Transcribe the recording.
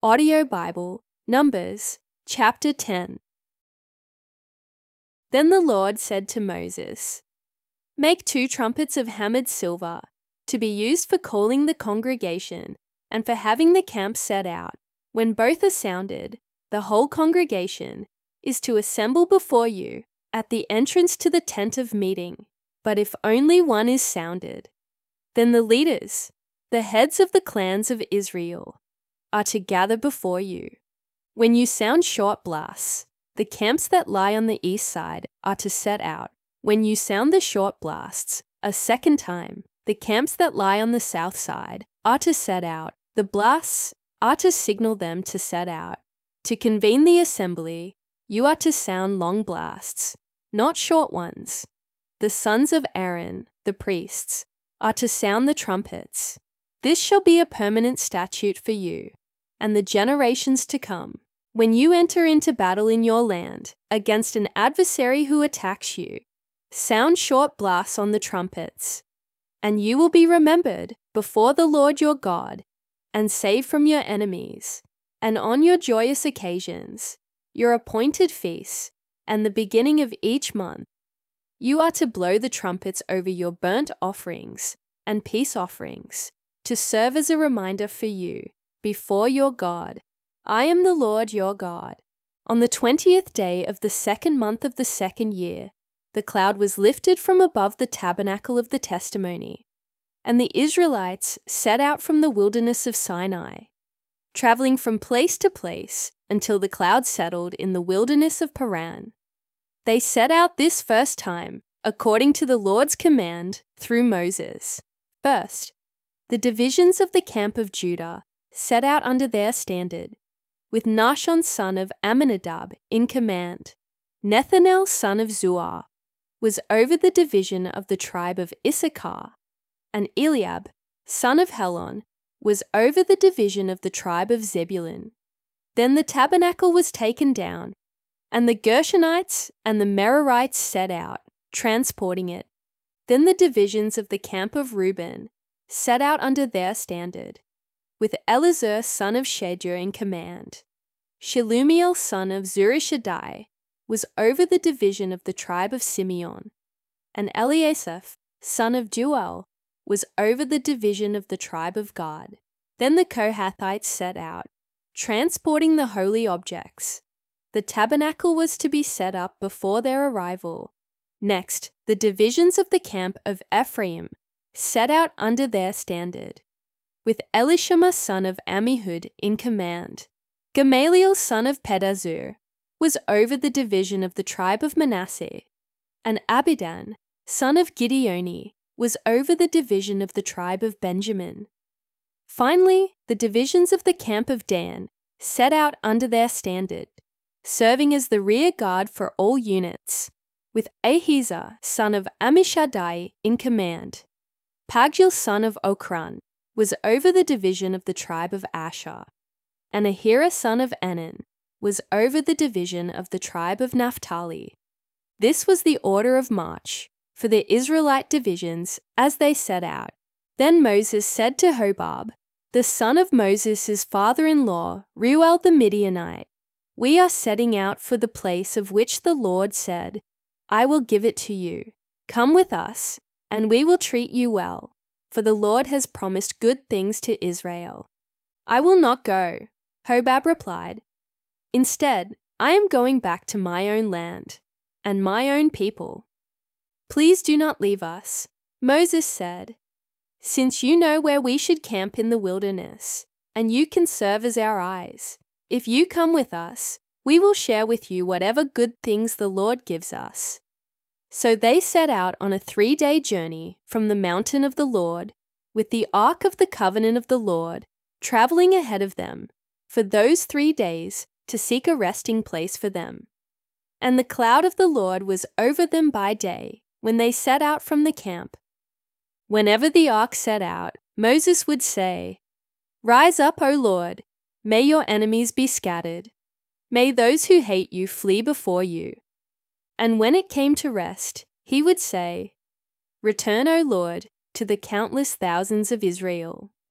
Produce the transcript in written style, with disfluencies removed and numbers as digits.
Audio Bible, Numbers, chapter 10. Then the Lord said to Moses, "Make 2 trumpets of hammered silver, to be used for calling the congregation and for having the camp set out. When both are sounded, the whole congregation is to assemble before you at the entrance to the tent of meeting. But if only one is sounded, then the leaders, the heads of the clans of Israel, are to gather before you. When you sound short blasts, the camps that lie on the east side are to set out. When you sound the short blasts a second time, the camps that lie on the south side are to set out. The blasts are to signal them to set out. To convene the assembly, you are to sound long blasts, not short ones. The sons of Aaron, the priests, are to sound the trumpets. This shall be a permanent statute for you and the generations to come. When you enter into battle in your land against an adversary who attacks you, sound short blasts on the trumpets, and you will be remembered before the Lord your God and saved from your enemies. And on your joyous occasions, your appointed feasts, and the beginning of each month, you are to blow the trumpets over your burnt offerings and peace offerings to serve as a reminder for you before your God. I am the Lord your God. On the 20th day of the 2nd month of the 2nd year, the cloud was lifted from above the tabernacle of the testimony, and the Israelites set out from the wilderness of Sinai, traveling from place to place until the cloud settled in the wilderness of Paran. They set out this first time, according to the Lord's command through Moses. First, the divisions of the camp of Judah set out under their standard, with Nahshon son of Amminadab in command. Nethanel son of Zuar was over the division of the tribe of Issachar, and Eliab son of Helon was over the division of the tribe of Zebulun. Then the tabernacle was taken down, and the Gershonites and the Merarites set out, transporting it. Then the divisions of the camp of Reuben set out under their standard, with Elizur son of Shedeur in command. Shelumiel son of Zurishaddai was over the division of the tribe of Simeon, and Eliasaph son of Deuel was over the division of the tribe of Gad. Then the Kohathites set out, transporting the holy objects. The tabernacle was to be set up before their arrival. Next, the divisions of the camp of Ephraim set out under their standard, with Elishama son of Ammihud in command. Gamaliel son of Pedahzur was over the division of the tribe of Manasseh, and Abidan son of Gideoni was over the division of the tribe of Benjamin. Finally, the divisions of the camp of Dan set out under their standard, serving as the rear guard for all units, with Ahiezer son of Ammishaddai in command. Pagiel son of Ochran was over the division of the tribe of Asher, and Ahira son of Enan was over the division of the tribe of Naphtali. This was the order of march for the Israelite divisions as they set out. Then Moses said to Hobab, the son of Moses' father-in-law, Reuel the Midianite, "We are setting out for the place of which the Lord said, 'I will give it to you.' Come with us, and we will treat you well, for the Lord has promised good things to Israel." "I will not go," Hobab replied. "Instead, I am going back to my own land and my own people." "Please do not leave us," Moses said, "since you know where we should camp in the wilderness, and you can serve as our eyes. If you come with us, we will share with you whatever good things the Lord gives us." So they set out on a 3-day journey from the mountain of the Lord, with the Ark of the Covenant of the Lord traveling ahead of them for those 3 days to seek a resting place for them. And the cloud of the Lord was over them by day when they set out from the camp. Whenever the ark set out, Moses would say, "Rise up, O Lord, may your enemies be scattered. May those who hate you flee before you." And when it came to rest, he would say, "Return, O Lord, to the countless thousands of Israel."